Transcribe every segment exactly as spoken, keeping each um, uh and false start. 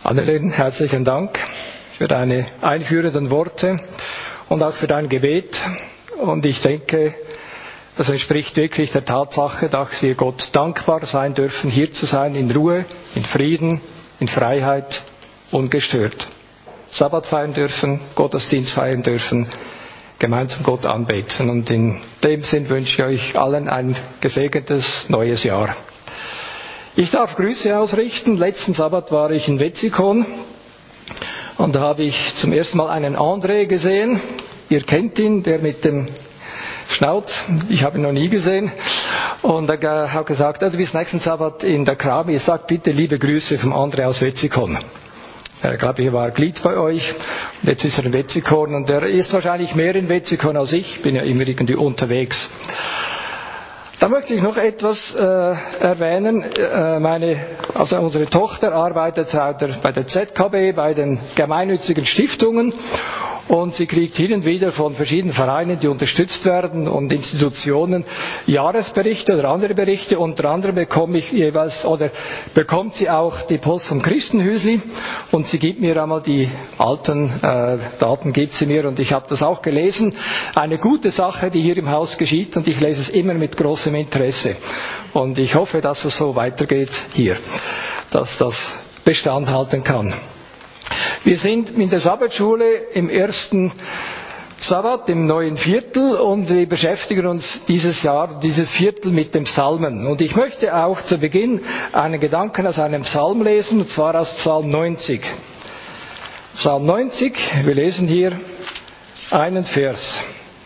Annelien, herzlichen Dank für deine einführenden Worte und auch für dein Gebet. Und ich denke, das entspricht wirklich der Tatsache, dass wir Gott dankbar sein dürfen, hier zu sein, in Ruhe, in Frieden, in Freiheit, ungestört. Sabbat feiern dürfen, Gottesdienst feiern dürfen, gemeinsam Gott anbeten. Und in dem Sinn wünsche ich euch allen ein gesegnetes neues Jahr. Ich darf Grüße ausrichten. Letzten Sabbat war ich in Wetzikon und da habe ich zum ersten Mal einen André gesehen. Ihr kennt ihn, der mit dem Schnauz. Ich habe ihn noch nie gesehen. Und er hat gesagt, du bist nächsten Sabbat in der Krami. Sag bitte liebe Grüße vom André aus Wetzikon. Er, glaube ich, war Glied bei euch. Und jetzt ist er in Wetzikon. Und er ist wahrscheinlich mehr in Wetzikon als ich. Bin ja immer irgendwie unterwegs. Da möchte ich noch etwas äh, erwähnen. Äh, meine, also unsere Tochter arbeitet bei der Z K B, bei den gemeinnützigen Stiftungen. Und sie kriegt hin und wieder von verschiedenen Vereinen, die unterstützt werden, und Institutionen Jahresberichte oder andere Berichte. Unter anderem bekomme ich jeweils, oder bekommt sie auch die Post vom Christenhüsli, und sie gibt mir einmal die alten äh, Daten, gibt sie mir, und ich habe das auch gelesen. Eine gute Sache, die hier im Haus geschieht, und ich lese es immer mit großem Interesse. Und ich hoffe, dass es so weitergeht hier, dass das Bestand halten kann. Wir sind in der Sabbatschule im ersten Sabbat, im neuen Viertel, und wir beschäftigen uns dieses Jahr, dieses Viertel mit dem Psalmen. Und ich möchte auch zu Beginn einen Gedanken aus einem Psalm lesen, und zwar aus Psalm neunzig. Psalm neunzig, wir lesen hier einen Vers.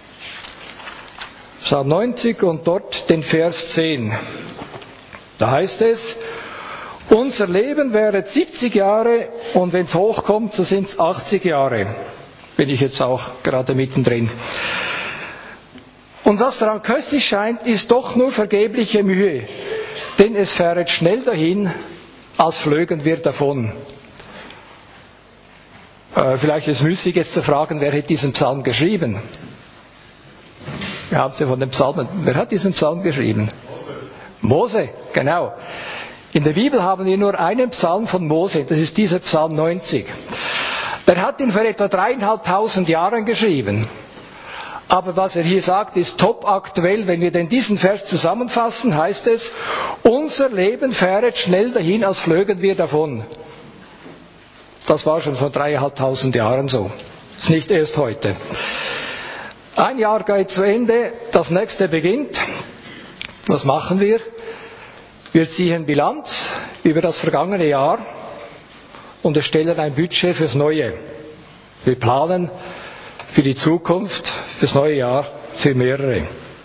Psalm neunzig und dort den Vers zehn. Da heißt es: Unser Leben wäre siebzig Jahre, und wenn es hochkommt, so sind es achtzig Jahre. Bin ich jetzt auch gerade mittendrin. Und was daran köstlich scheint, ist doch nur vergebliche Mühe, denn es fähret schnell dahin, als flögen wir davon. Äh, vielleicht ist es müßig jetzt zu fragen, wer hat diesen Psalm geschrieben? Wir haben ja von den Psalmen. Wer hat diesen Psalm geschrieben? Mose. Mose, genau. In der Bibel haben wir nur einen Psalm von Mose, das ist dieser Psalm neunzig. Der hat ihn vor etwa dreieinhalbtausend Jahren geschrieben. Aber was er hier sagt, ist top aktuell. Wenn wir denn diesen Vers zusammenfassen, heißt es: Unser Leben fähret schnell dahin, als flögen wir davon. Das war schon vor dreieinhalbtausend Jahren so. Das ist nicht erst heute. Ein Jahr geht zu Ende, das nächste beginnt. Was machen wir? Wir ziehen Bilanz über das vergangene Jahr und erstellen ein Budget fürs Neue. Wir planen für die Zukunft, fürs neue Jahr, für mehrere.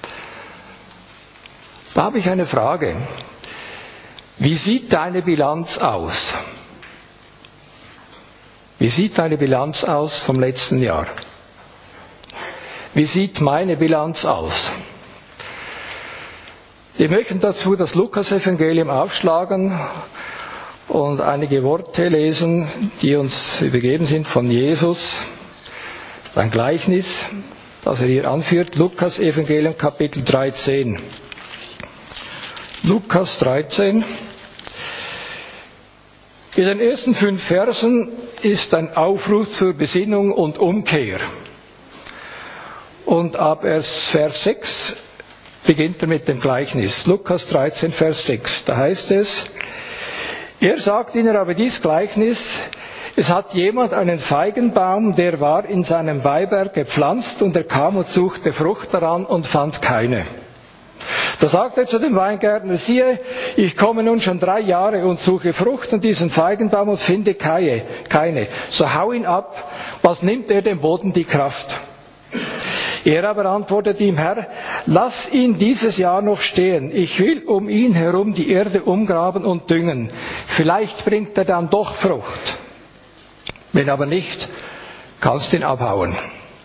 Da habe ich eine Frage. Wie sieht deine Bilanz aus? Wie sieht deine Bilanz aus vom letzten Jahr? Wie sieht meine Bilanz aus? Wir möchten dazu das Lukas-Evangelium aufschlagen und einige Worte lesen, die uns übergeben sind von Jesus. Ein Gleichnis, das er hier anführt. Lukas-Evangelium Kapitel dreizehn. Lukas dreizehn. In den ersten fünf Versen ist ein Aufruf zur Besinnung und Umkehr. Und ab Vers sechs beginnt er mit dem Gleichnis. Lukas dreizehn, Vers sechs. Da heißt es: Er sagt ihnen aber dies Gleichnis: Es hat jemand einen Feigenbaum, der war in seinem Weinberg gepflanzt, und er kam und suchte Frucht daran und fand keine. Da sagt er zu dem Weingärtner: Siehe, ich komme nun schon drei Jahre und suche Frucht an diesem Feigenbaum und finde keine. keine. So hau ihn ab. Was nimmt er dem Boden die Kraft? Er aber antwortet ihm: Herr, lass ihn dieses Jahr noch stehen. Ich will um ihn herum die Erde umgraben und düngen. Vielleicht bringt er dann doch Frucht. Wenn aber nicht, kannst du ihn abhauen.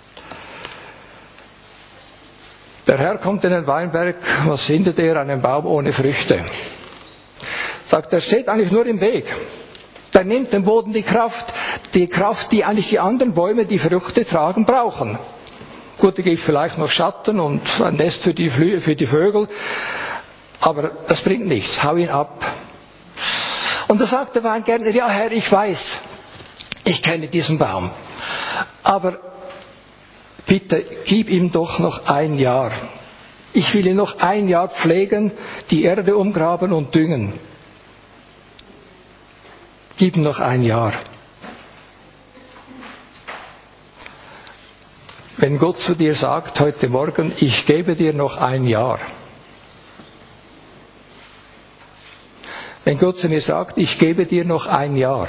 Der Herr kommt in den Weinberg. Was findet er? Einen Baum ohne Früchte. Sagt, er steht eigentlich nur im Weg. Der nimmt dem Boden die Kraft. Die Kraft, die eigentlich die anderen Bäume, die Früchte tragen, brauchen. Gut, da gibt vielleicht noch Schatten und ein Nest für die, Flü- für die Vögel. Aber das bringt nichts. Hau ihn ab. Und da sagt der Weingärtner, ja Herr, ich weiß, ich kenne diesen Baum, aber bitte gib ihm doch noch ein Jahr. Ich will ihn noch ein Jahr pflegen, die Erde umgraben und düngen. Gib ihm noch ein Jahr. Wenn Gott zu dir sagt heute Morgen, ich gebe dir noch ein Jahr. Wenn Gott zu mir sagt, ich gebe dir noch ein Jahr.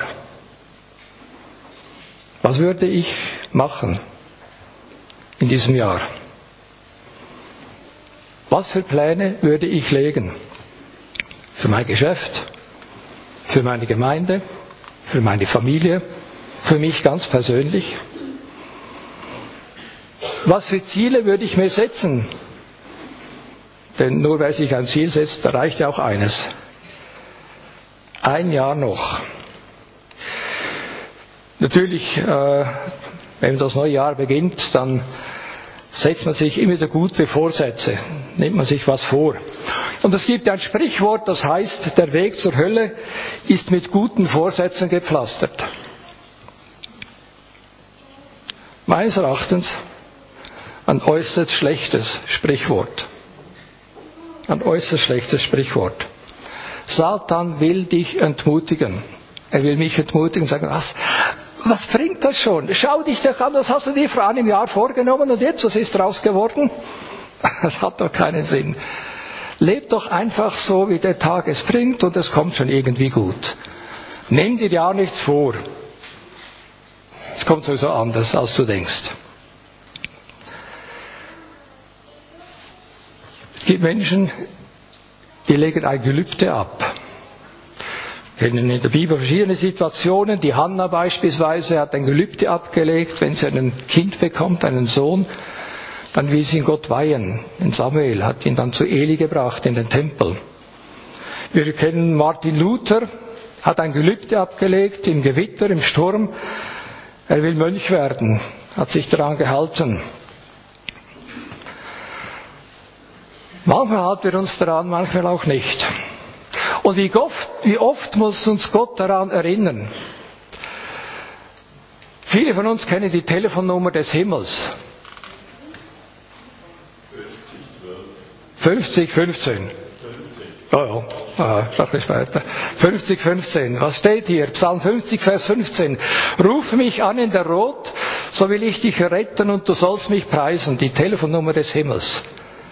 Was würde ich machen in diesem Jahr? Was für Pläne würde ich legen? Für mein Geschäft, für meine Gemeinde, für meine Familie, für mich ganz persönlich? Was für Ziele würde ich mir setzen? Denn nur wer sich ein Ziel setzt, erreicht ja auch eines. Ein Jahr noch. Natürlich, äh, wenn das neue Jahr beginnt, dann setzt man sich immer wieder gute Vorsätze, nimmt man sich was vor. Und es gibt ein Sprichwort, das heißt, der Weg zur Hölle ist mit guten Vorsätzen gepflastert. Meines Erachtens ein äußerst schlechtes Sprichwort. Ein äußerst schlechtes Sprichwort. Satan will dich entmutigen. Er will mich entmutigen und sagen, was, was bringt das schon? Schau dich doch an, was hast du dir vor einem Jahr vorgenommen und jetzt, was ist daraus geworden? Das hat doch keinen Sinn. Leb doch einfach so, wie der Tag es bringt und es kommt schon irgendwie gut. Nimm dir ja nichts vor. Es kommt sowieso anders, als du denkst. Es gibt Menschen, die legen ein Gelübde ab. Wir kennen in der Bibel verschiedene Situationen. Die Hannah beispielsweise hat ein Gelübde abgelegt, wenn sie ein Kind bekommt, einen Sohn, dann will sie ihn Gott weihen. Und Samuel hat ihn dann zu Eli gebracht in den Tempel. Wir kennen Martin Luther, hat ein Gelübde abgelegt im Gewitter, im Sturm. Er will Mönch werden, hat sich daran gehalten. Manchmal halten wir uns daran, manchmal auch nicht. Und wie oft, wie oft muss uns Gott daran erinnern? Viele von uns kennen die Telefonnummer des Himmels. fünfzig fünfzehn. Ja, ja, ah, noch nicht weiter. fünfzig fünfzehn. Was steht hier? Psalm fünfzig, Vers fünfzehn. Ruf mich an in der Not, so will ich dich retten und du sollst mich preisen. Die Telefonnummer des Himmels.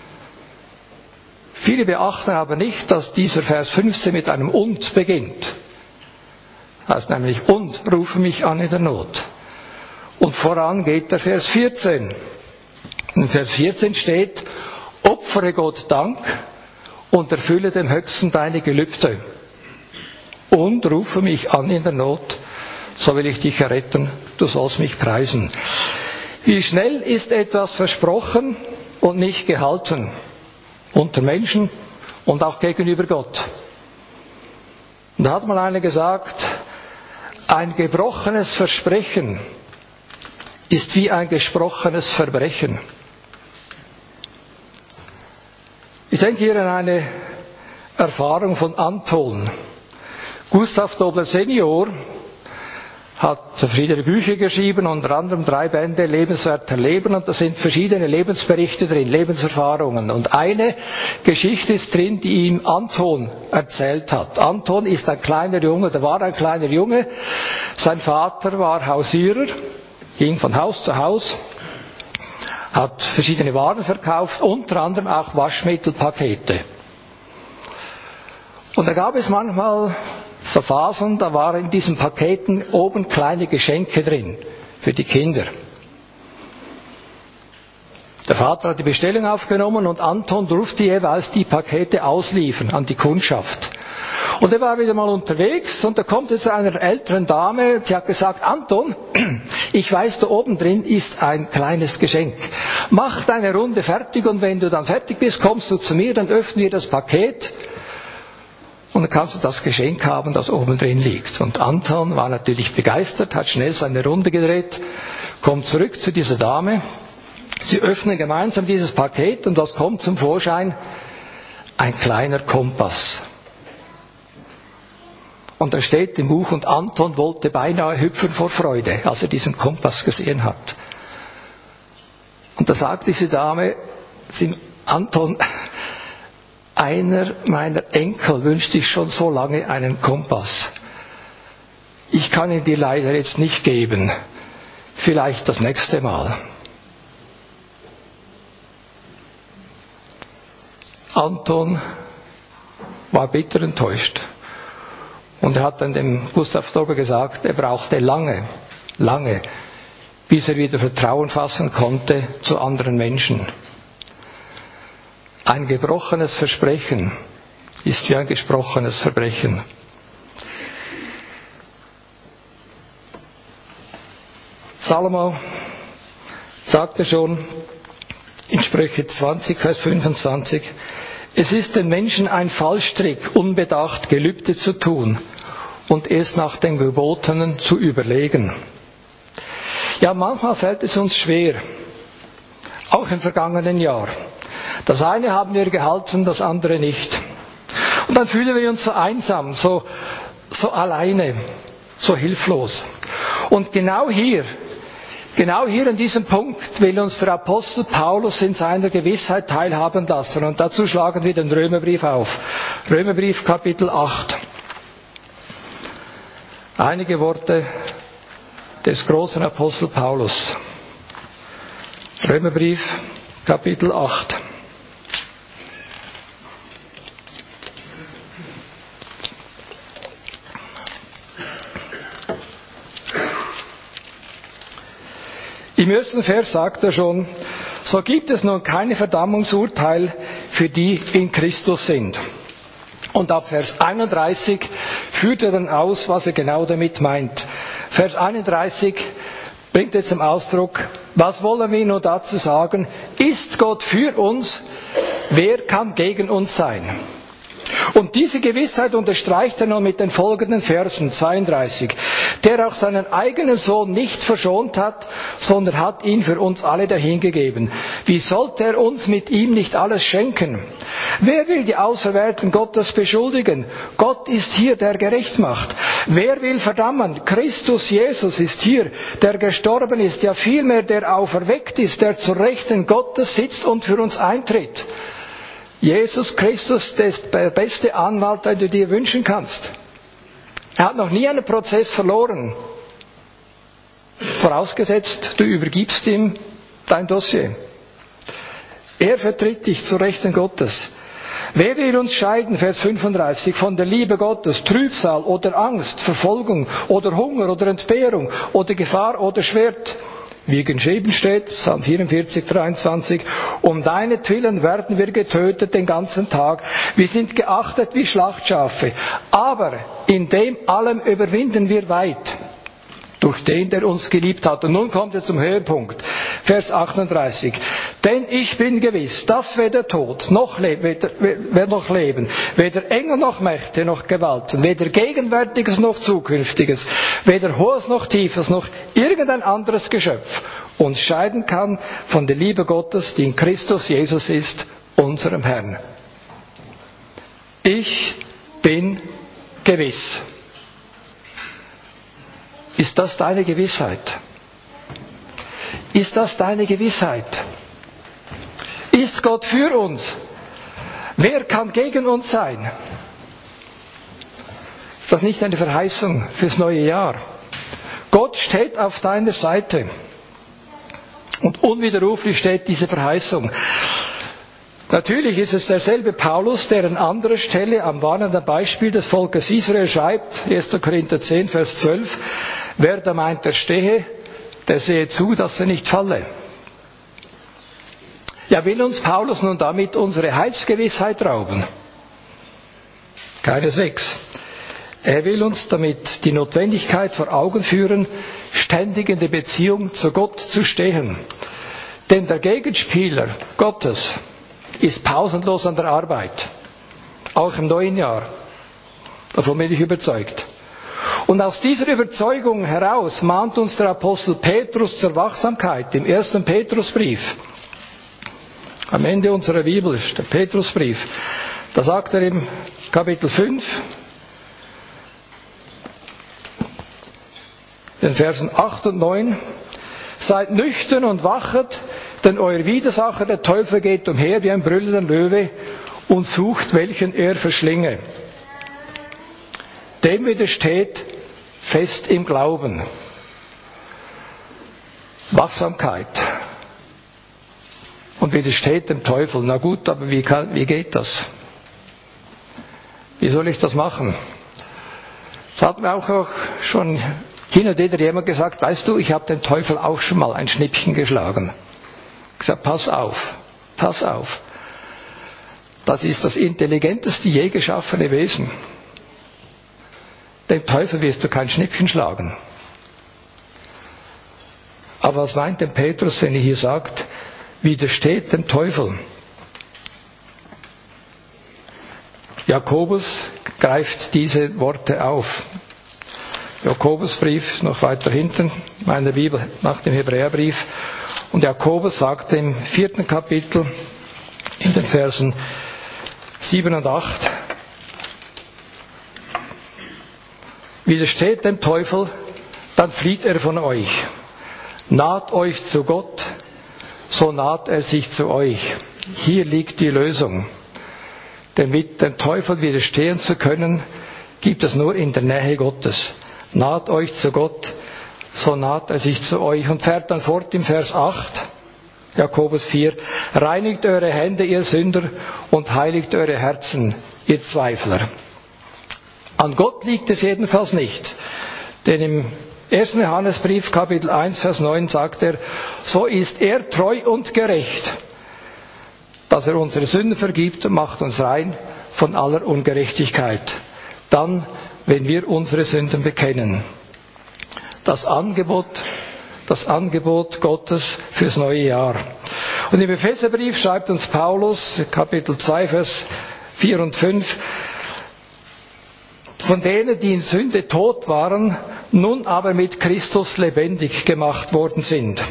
Viele beachten aber nicht, dass dieser Vers fünfzehn mit einem Und beginnt. Das heißt nämlich, und rufe mich an in der Not. Und voran geht der Vers vierzehn. In Vers vierzehn steht, opfere Gott Dank und erfülle dem Höchsten deine Gelübde. Und rufe mich an in der Not, so will ich dich erretten, du sollst mich preisen. Wie schnell ist etwas versprochen und nicht gehalten? Unter Menschen und auch gegenüber Gott. Und da hat mal einer gesagt, ein gebrochenes Versprechen ist wie ein gesprochenes Verbrechen. Ich denke hier an eine Erfahrung von Anton. Gustav Dobler Senior hat verschiedene Bücher geschrieben, unter anderem drei Bände Lebenswerter Leben, und da sind verschiedene Lebensberichte drin, Lebenserfahrungen. Und eine Geschichte ist drin, die ihm Anton erzählt hat. Anton ist ein kleiner Junge, der war ein kleiner Junge. Sein Vater war Hausierer, ging von Haus zu Haus, hat verschiedene Waren verkauft, unter anderem auch Waschmittelpakete. Und da gab es manchmal so Phasen, da waren in diesen Paketen oben kleine Geschenke drin für die Kinder. Der Vater hat die Bestellung aufgenommen und Anton durfte jeweils die Pakete ausliefern an die Kundschaft. Und er war wieder mal unterwegs und da kommt jetzt einer älteren Dame, die hat gesagt, Anton, ich weiß, da oben drin ist ein kleines Geschenk. Mach deine Runde fertig und wenn du dann fertig bist, kommst du zu mir, dann öffnen wir das Paket. Und dann kannst du das Geschenk haben, das oben drin liegt. Und Anton war natürlich begeistert, hat schnell seine Runde gedreht, kommt zurück zu dieser Dame. Sie öffnen gemeinsam dieses Paket und was kommt zum Vorschein? Ein kleiner Kompass. Und da steht im Buch, und Anton wollte beinahe hüpfen vor Freude, als er diesen Kompass gesehen hat. Und da sagt diese Dame, Anton, einer meiner Enkel wünscht sich schon so lange einen Kompass. Ich kann ihn dir leider jetzt nicht geben. Vielleicht das nächste Mal. Anton war bitter enttäuscht. Und er hat dann dem Gustav Dobbe gesagt, er brauchte lange, lange, bis er wieder Vertrauen fassen konnte zu anderen Menschen. Ein gebrochenes Versprechen ist wie ein gesprochenes Verbrechen. Salomo sagte schon in Sprüche zwanzig, Vers fünfundzwanzig, es ist den Menschen ein Fallstrick, unbedacht Gelübde zu tun und es nach den Gebotenen zu überlegen. Ja, manchmal fällt es uns schwer, auch im vergangenen Jahr. Das eine haben wir gehalten, das andere nicht. Und dann fühlen wir uns so einsam, so, so alleine, so hilflos. Und genau hier, genau hier an diesem Punkt will uns der Apostel Paulus in seiner Gewissheit teilhaben lassen. Und dazu schlagen wir den Römerbrief auf. Römerbrief Kapitel acht. Einige Worte des großen Apostel Paulus. Römerbrief Kapitel acht. Im ersten Vers sagt er schon, so gibt es nun kein Verdammungsurteil für die in Christus sind. Und ab Vers einunddreißig führt er dann aus, was er genau damit meint. Vers einunddreißig bringt er zum Ausdruck, was wollen wir nur dazu sagen? Ist Gott für uns, wer kann gegen uns sein? Und diese Gewissheit unterstreicht er nun mit den folgenden Versen, zweiunddreißig. Der auch seinen eigenen Sohn nicht verschont hat, sondern hat ihn für uns alle dahingegeben. Wie sollte er uns mit ihm nicht alles schenken? Wer will die Auserwählten Gottes beschuldigen? Gott ist hier, der gerecht macht. Wer will verdammen? Christus Jesus ist hier, der gestorben ist, ja vielmehr der auferweckt ist, der zur Rechten Gottes sitzt und für uns eintritt. Jesus Christus ist der beste Anwalt, den du dir wünschen kannst. Er hat noch nie einen Prozess verloren. Vorausgesetzt, du übergibst ihm dein Dossier. Er vertritt dich zur Rechten Gottes. Wer will uns scheiden, Vers fünfunddreißig, von der Liebe Gottes, Trübsal oder Angst, Verfolgung oder Hunger oder Entbehrung oder Gefahr oder Schwert? Wie geschrieben steht, Psalm vierundvierzig, dreiundzwanzig, um deinetwillen werden wir getötet den ganzen Tag. Wir sind geachtet wie Schlachtschafe. Aber in dem allem überwinden wir weit. Durch den, der uns geliebt hat. Und nun kommt er zum Höhepunkt. Vers achtunddreißig. Denn ich bin gewiss, dass weder Tod, noch, Le- weder, weder noch Leben, weder Engel noch Mächte, noch Gewalten, weder Gegenwärtiges noch Zukünftiges, weder Hohes noch Tiefes, noch irgendein anderes Geschöpf uns scheiden kann von der Liebe Gottes, die in Christus Jesus ist, unserem Herrn. Ich bin gewiss. Ist das deine Gewissheit? Ist das deine Gewissheit? Ist Gott für uns? Wer kann gegen uns sein? Ist das nicht eine Verheißung fürs neue Jahr? Gott steht auf deiner Seite. Und unwiderruflich steht diese Verheißung. Natürlich ist es derselbe Paulus, der an anderer Stelle am warnenden Beispiel des Volkes Israel schreibt, erster Korinther zehn, Vers zwölf, wer da meint, er stehe, der sehe zu, dass er nicht falle. Ja, will uns Paulus nun damit unsere Heilsgewissheit rauben? Keineswegs. Er will uns damit die Notwendigkeit vor Augen führen, ständig in der Beziehung zu Gott zu stehen. Denn der Gegenspieler Gottes ist pausenlos an der Arbeit. Auch im neuen Jahr. Davon bin ich überzeugt. Und aus dieser Überzeugung heraus mahnt uns der Apostel Petrus zur Wachsamkeit im ersten Petrusbrief. Am Ende unserer Bibel ist der Petrusbrief. Da sagt er im Kapitel fünf, den Versen acht und neun. Seid nüchtern und wachet, denn euer Widersacher, der Teufel, geht umher wie ein brüllender Löwe und sucht, welchen er verschlinge. Dem widersteht fest im Glauben. Wachsamkeit. Und widersteht dem Teufel. Na gut, aber wie, kann, wie geht das? Wie soll ich das machen? Das hat mir auch schon hin und wieder jemand gesagt, weißt du, ich habe den Teufel auch schon mal ein Schnippchen geschlagen. Ich gesagt, pass auf, pass auf. Das ist das intelligenteste je geschaffene Wesen. Dem Teufel wirst du kein Schnippchen schlagen. Aber was meint denn Petrus, wenn er hier sagt, widersteht dem Teufel? Jakobus greift diese Worte auf. Jakobusbrief noch weiter hinten, meiner Bibel nach dem Hebräerbrief. Und Jakobus sagt im vierten Kapitel, in den Versen sieben und acht, widersteht dem Teufel, dann flieht er von euch. Naht euch zu Gott, so naht er sich zu euch. Hier liegt die Lösung. Denn mit dem Teufel widerstehen zu können, gibt es nur in der Nähe Gottes. Naht euch zu Gott, so naht er sich zu euch. Und fährt dann fort im Vers acht, Jakobus vier, reinigt eure Hände, ihr Sünder, und heiligt eure Herzen, ihr Zweifler. An Gott liegt es jedenfalls nicht. Denn im ersten Johannesbrief, Kapitel eins, Vers neun, sagt er, so ist er treu und gerecht, dass er unsere Sünden vergibt und macht uns rein von aller Ungerechtigkeit. Dann, wenn wir unsere Sünden bekennen. Das Angebot, das Angebot Gottes fürs neue Jahr. Und im Epheserbrief schreibt uns Paulus, Kapitel zwei, Vers vier und fünf, von denen, die in Sünde tot waren, nun aber mit Christus lebendig gemacht worden sind.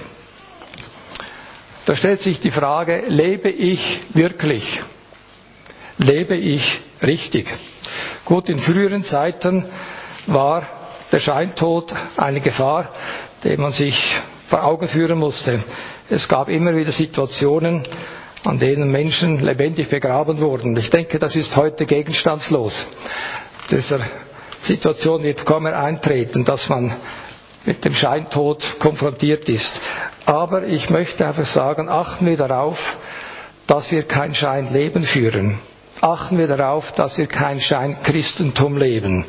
Da stellt sich die Frage, lebe ich wirklich? Lebe ich richtig? Gut, in früheren Zeiten war der Scheintod eine Gefahr, die man sich vor Augen führen musste. Es gab immer wieder Situationen, an denen Menschen lebendig begraben wurden. Ich denke, das ist heute gegenstandslos. Dieser Situation wird kaum mehr eintreten, dass man mit dem Scheintod konfrontiert ist. Aber ich möchte einfach sagen, achten wir darauf, dass wir kein Scheinleben führen. Achten wir darauf, dass wir kein Scheinchristentum leben.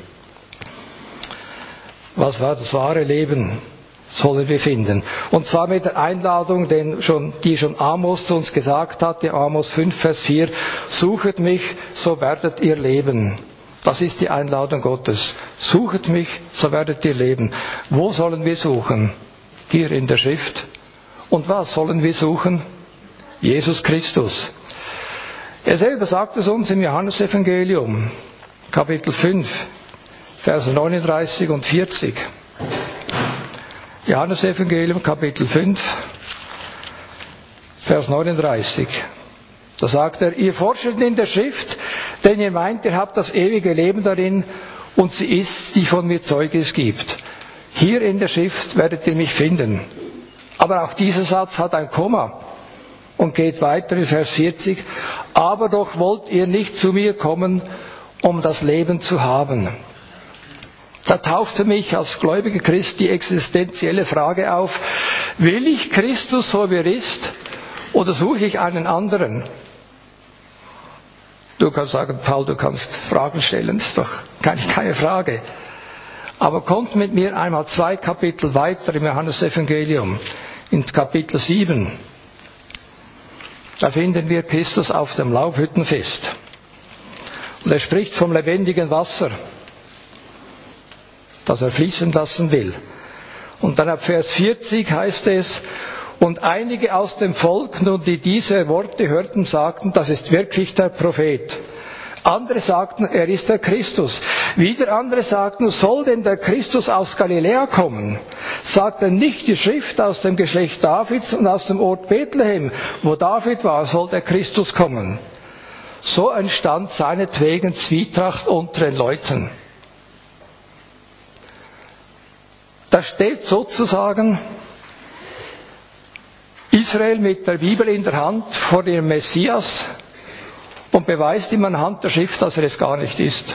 Was war das wahre Leben? Sollen wir finden. Und zwar mit der Einladung, den schon, die schon Amos zu uns gesagt hatte, Amos fünf, Vers vier, suchet mich, so werdet ihr leben. Das ist die Einladung Gottes. Suchet mich, so werdet ihr leben. Wo sollen wir suchen? Hier in der Schrift. Und was sollen wir suchen? Jesus Christus. Er selber sagt es uns im Johannesevangelium, Kapitel fünf, Vers neununddreißig und vierzig. Johannesevangelium, Kapitel fünf, Vers neununddreißig. Da sagt er, ihr forschet in der Schrift, denn ihr meint, ihr habt das ewige Leben darin und sie ist, die von mir Zeugnis gibt. Hier in der Schrift werdet ihr mich finden. Aber auch dieser Satz hat ein Komma und geht weiter in Vers vierzig. Aber doch wollt ihr nicht zu mir kommen, um das Leben zu haben. Da taucht für mich als gläubiger Christ die existenzielle Frage auf, will ich Christus so wie er ist oder suche ich einen anderen? Du kannst sagen, Paul, du kannst Fragen stellen, das ist doch keine, keine Frage. Aber kommt mit mir einmal zwei Kapitel weiter im Johannesevangelium, in Kapitel sieben. Da finden wir Christus auf dem Laubhüttenfest. Und er spricht vom lebendigen Wasser, das er fließen lassen will. Und dann ab Vers vierzig heißt es, und einige aus dem Volk, nun die diese Worte hörten, sagten, das ist wirklich der Prophet. Andere sagten, er ist der Christus. Wieder andere sagten, soll denn der Christus aus Galiläa kommen? Sagt denn nicht die Schrift aus dem Geschlecht Davids und aus dem Ort Bethlehem, wo David war, soll der Christus kommen? So entstand seinetwegen Zwietracht unter den Leuten. Da steht sozusagen Israel mit der Bibel in der Hand vor dem Messias und beweist ihm anhand der Schrift, dass er es gar nicht ist.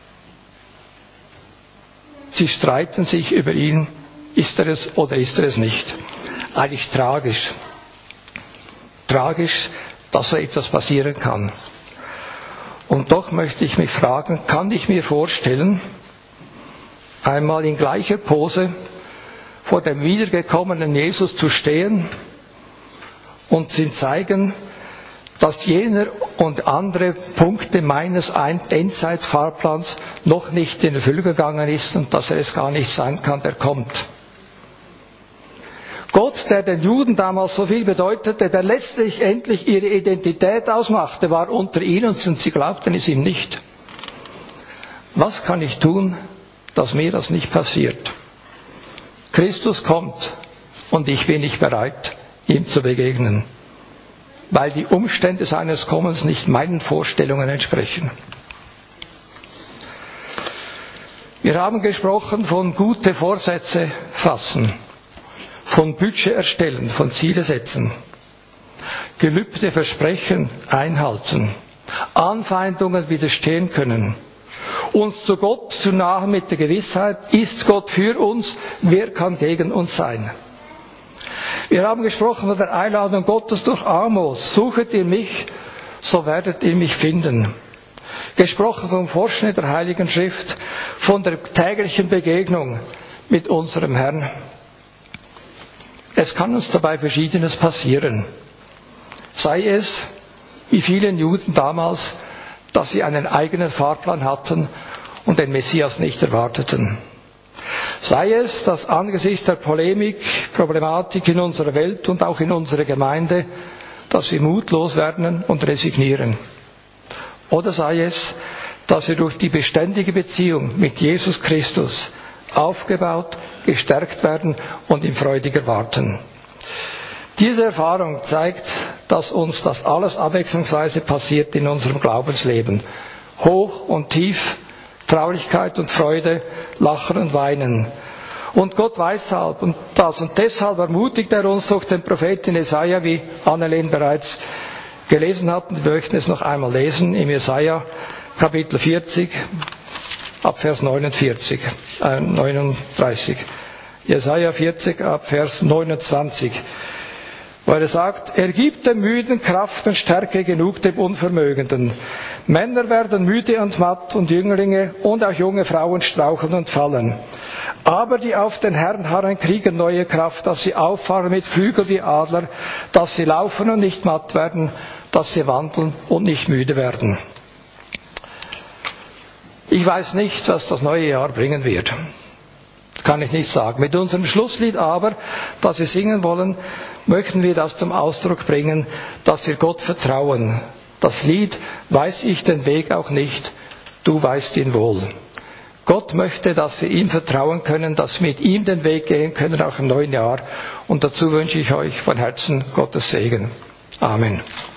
Sie streiten sich über ihn, ist er es oder ist er es nicht. Eigentlich tragisch. Tragisch, dass so etwas passieren kann. Und doch möchte ich mich fragen, kann ich mir vorstellen, einmal in gleicher Pose vor dem wiedergekommenen Jesus zu stehen und ihm zeigen, dass jener und andere Punkte meines Endzeitfahrplans noch nicht in Erfüllung gegangen ist und dass er es gar nicht sein kann, der kommt. Gott, der den Juden damals so viel bedeutete, der letztlich endlich ihre Identität ausmachte, war unter ihnen und sie glaubten es ihm nicht. Was kann ich tun, dass mir das nicht passiert? Christus kommt und ich bin nicht bereit, ihm zu begegnen, weil die Umstände seines Kommens nicht meinen Vorstellungen entsprechen. Wir haben gesprochen von gute Vorsätze fassen, von Budget erstellen, von Ziele setzen, gelübde Versprechen einhalten, Anfeindungen widerstehen können, uns zu Gott zu nahen mit der Gewissheit, ist Gott für uns, wer kann gegen uns sein? Wir haben gesprochen von der Einladung Gottes durch Amos. Suchet ihr mich, so werdet ihr mich finden. Gesprochen vom Forschen der Heiligen Schrift, von der täglichen Begegnung mit unserem Herrn. Es kann uns dabei Verschiedenes passieren. Sei es, wie vielen Juden damals, dass sie einen eigenen Fahrplan hatten und den Messias nicht erwarteten. Sei es, dass angesichts der Polemik, Problematik in unserer Welt und auch in unserer Gemeinde, dass wir mutlos werden und resignieren. Oder sei es, dass wir durch die beständige Beziehung mit Jesus Christus aufgebaut, gestärkt werden und in freudig erwarten. Diese Erfahrung zeigt, dass uns das alles abwechslungsweise passiert in unserem Glaubensleben. Hoch und tief, Traurigkeit und Freude, Lachen und Weinen. Und Gott weiß halt und das. Und deshalb ermutigt er uns durch den Propheten Jesaja, wie Annelien bereits gelesen hat. Wir möchten es noch einmal lesen im Jesaja Kapitel vierzig, ab Vers neunundvierzig, äh, neununddreißig. Jesaja vierzig, ab Vers neunundzwanzig. Weil er sagt, er gibt dem Müden Kraft und Stärke genug dem Unvermögenden. Männer werden müde und matt und Jünglinge und auch junge Frauen straucheln und fallen. Aber die auf den Herrn harren, kriegen neue Kraft, dass sie auffahren mit Flügeln wie Adler, dass sie laufen und nicht matt werden, dass sie wandeln und nicht müde werden. Ich weiß nicht, was das neue Jahr bringen wird. Kann ich nicht sagen. Mit unserem Schlusslied aber, das wir singen wollen, möchten wir das zum Ausdruck bringen, dass wir Gott vertrauen. Das Lied weiß ich den Weg auch nicht, du weißt ihn wohl. Gott möchte, dass wir ihm vertrauen können, dass wir mit ihm den Weg gehen können, auch im neuen Jahr. Und dazu wünsche ich euch von Herzen Gottes Segen. Amen.